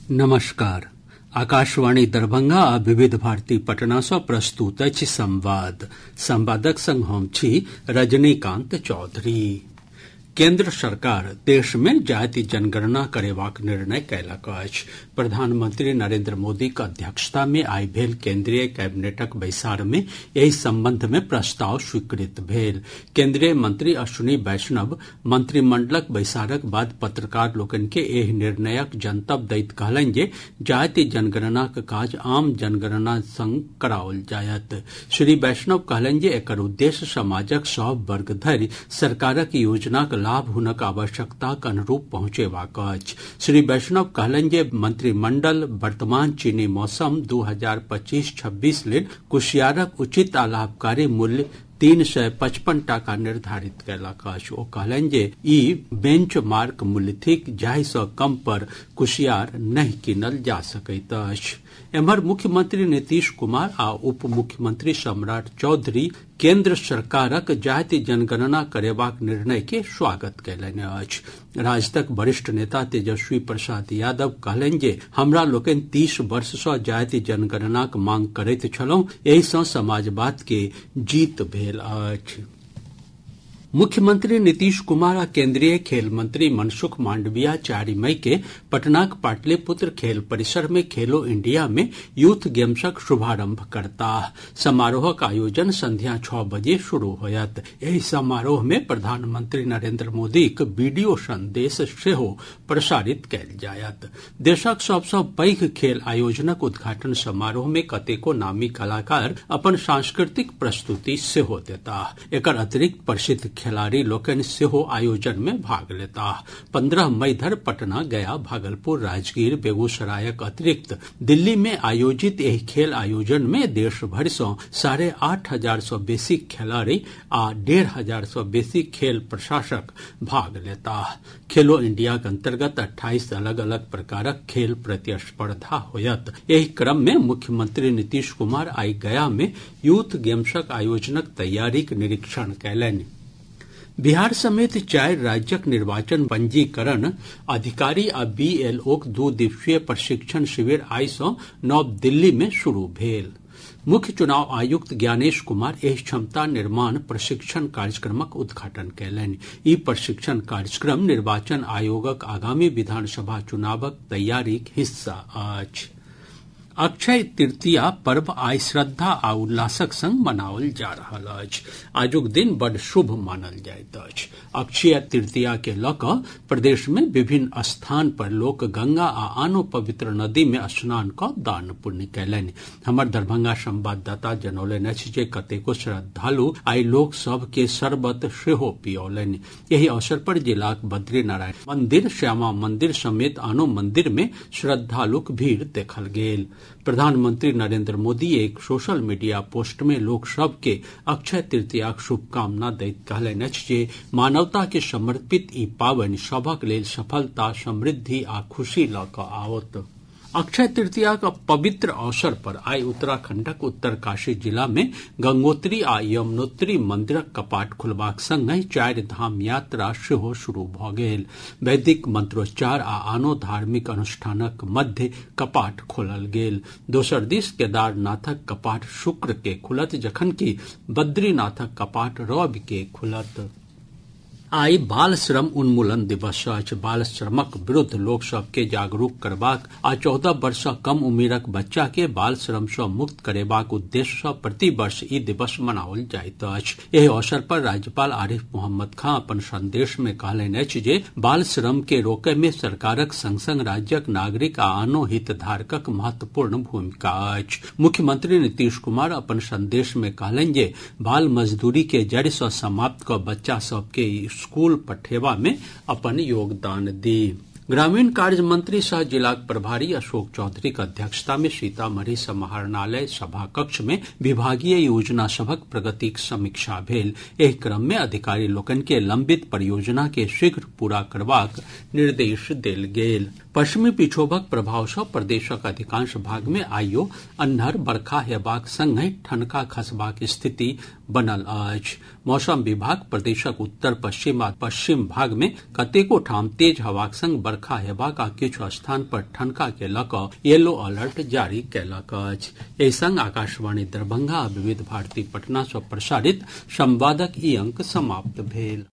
नमस्कार। आकाशवाणी दरभंगा आ विविध भारती पटना सँ प्रस्तुत अछि संवाद। संवादक संग हम छी रजनीकांत चौधरी। केंद्र सरकार देश मे जाति जनगणना करेबाक निर्णय कयलक अछि। प्रधानमंत्री नरेंद्र मोदीक अध्यक्षता मे आइ भेल केंद्रीय कैबिनेटक बैसार मे एहि संबंध मे प्रस्ताव स्वीकृत भेल। केंद्रीय मंत्री अश्विनी वैष्णव मंत्रिमंडलक बैसारक बाद पत्रकार लोकनि के एहि निर्णयक जनतब दैत कहलनि जे जाति जनगणनाक काज आम जनगणना संग कराओल जायत। श्री वैष्णव कहलनि जे एकर उद्देश्य समाजक सभ वर्ग धरि सरकारक योजनाक लाभ हुनक आवश्यकताक अनुरूप पहुंचेबाक अछि। श्री वैष्णव कहलनि जे मंत्रिमंडल वर्तमान चीनी मौसम 2025-26 लेल कुसियारक उचित आ लाभकारी मूल्य 355 टाका निर्धारित कयलक अछि। ओ कहलनि जे ई बेंच मार्क मूल्य थिक जाहि सँ कम पर कुसियार नहि कीनल जा सकैत अछि। एम्हर मुख्यमंत्री नीतीश कुमार आ उप मुख्यमंत्री सम्राट चौधरी केंद्र सरकारक जाति जनगणना करेबाक निर्णय के स्वागत कयलनि अछि। राजदक वरिष्ठ नेता तेजस्वी प्रसाद यादव कहलनि जे हमरा लोकनि 30 वर्ष सँ जाति जनगणनाक मांग करैत छलहुं, एहि सँ समाजवाद के जीत भेल अछि। मुख्यमंत्री नीतीश कुमार आ केंद्रीय खेल मंत्री मनसुख मांडविया 4 मई के पटनाक पाटलिपुत्र खेल परिसर में खेलो इंडिया में यूथ गेम्सक शुभारंभ करताह। समारोहक आयोजन संध्या 6 बजे शुरू होयत। एहि समारोह में प्रधानमंत्री नरेंद्र मोदीक वीडियो संदेश सेहो प्रसारित कयल जायत। देशक सभ सँ पैघ खेल आयोजनक उद्घाटन समारोह में कतेको नामी कलाकार अपन सांस्कृतिक प्रस्तुति सेहो देताह। एकर अतिरिक्त प्रसिद्ध खिलाड़ी लोकनि सेहो आयोजन में भाग लेताह। 15 मई धरि पटना, गया, भागलपुर, राजगीर, बेगूसरायक अतिरिक्त दिल्ली में आयोजित एहि खेल आयोजन में देश भरि सँ 8,500 सँ बेसी खिलाड़ी आ 1,500 सँ बेसी खेल प्रशासक भाग लेताह। खेलो इंडियाक अंतर्गत 28 अलग अलग प्रकारक खेल प्रतिस्पर्धा होयत। एहि क्रम में मुख्यमंत्री नीतीश कुमार आइ गया में यूथ गेम्सक आयोजनक तैयारीक निरीक्षण कयलनि। बिहार समेत 4 राज्यक निर्वाचन पंजीकरण अधिकारी आ बीएलओक 2 दिवसीय प्रशिक्षण शिविर आइ सँ नव दिल्ली में शुरू भेल। मुख्य चुनाव आयुक्त ज्ञानेश कुमार एहि क्षमता निर्माण प्रशिक्षण कार्यक्रमक उद्घाटन कयलनि। ई प्रशिक्षण कार्यक्रम निर्वाचन आयोगक आगामी विधानसभा चुनावक तैयारीक हिस्सा अछि। अक्षय तृतीया पर्व आइ श्रद्धा आ उल्लासक संग मनाओल जा रहल अछि। आजुक दिन बड़ शुभ मानल जाइत अछि। अक्षय तृतीया के लऽ कऽ प्रदेश में विभिन्न स्थान पर लोक गंगा आ आनो पवित्र नदी में स्नान कऽ दान पुण्य कयलनि। हमर दरभंगा संवाददाता जनौलनि अछि जे कतेको श्रद्धालु आइ लोक सभ के शरबत सेहो पियौलनि। एहि अवसर पर जिलाक बद्रीनारायण मंदिर, श्यामा मंदिर समेत आनो मंदिर में श्रद्धालुक भीड़ देखल गेल। प्रधानमंत्री नरेंद्र मोदी एक सोशल मीडिया पोस्ट में लोक सभ के अक्षय तृतीयाक शुभकामना दैत कहलनि अछि जे मानवता के समर्पित ई पावनि सभक लेल सफलता, समृद्धि आ खुशी लऽ कऽ आओत। अक्षय तृतीयाक पवित्र अवसर पर आइ उत्तराखंडक उत्तरकाशी जिला में गंगोत्री आ यमुनोत्री मंदिरक कपाट खुलबाक संगहि 4 धाम यात्रा सेहो शुरू भऽ गेल। वैदिक मंत्रोच्चार आ आनो धार्मिक अनुष्ठानक मध्य कपाट खोलल गेल। दोसर दिस केदारनाथक कपाट शुक्र के खुलत, जखनकि बद्रीनाथक कपाट रवि के खुलत। आइ बाल श्रम उन्मूलन दिवस अछि। बाल श्रमक विरुद्ध लोक सभ के जागरूक करबाक आ 14 वर्ष सँ कम उमिरक बच्चा के बाल श्रम सँ मुक्त करेबाक उद्देश्य सँ प्रति वर्ष ई दिवस मनाओल जाइत अछि। एहि अवसर पर राज्यपाल आरिफ मोहम्मद खां अपन संदेश में कहलनि अछि जे बाल श्रम के रोकय में सरकारक संग संग राज्यक नागरिक आ आनो हितधारकक महत्वपूर्ण भूमिका अछि। मुख्यमंत्री नीतीश कुमार अपन संदेश में कहलनि जे बाल मजदूरी के जड़ि सँ समाप्त कऽ बच्चा सभ के स्कूल पठेबा में अपन योगदान दी। ग्रामीण कार्य मंत्री सह जिलाक प्रभारी अशोक चौधरीक अध्यक्षता में सीतामढ़ी समाहरणालय सभा कक्ष में विभागीय योजना सभक प्रगतिक समीक्षा भेल। एहि क्रम में अधिकारी लोकनि के लंबित परियोजना के शीघ्र पूरा करबाक निर्देश देल गेल। पश्चिमी विक्षोभक प्रभाव सँ प्रदेशक अधिकांश भाग में आइयो अन्हर बरखा हेबाक संगहि ठनका खसबाक स्थिति बनल अछि। मौसम विभाग प्रदेशक उत्तर पश्चिम आ पश्चिम भाग मे कतेको ठाम तेज हवाक संग बरखा हेबाक आ किछु स्थान पर ठनका के लऽ कऽ येलो अलर्ट जारी कयलक अछि। एहि संग आकाशवाणी दरभंगा आ विविध भारती पटना सँ प्रसारित संवादक ई अंक समाप्त भेल।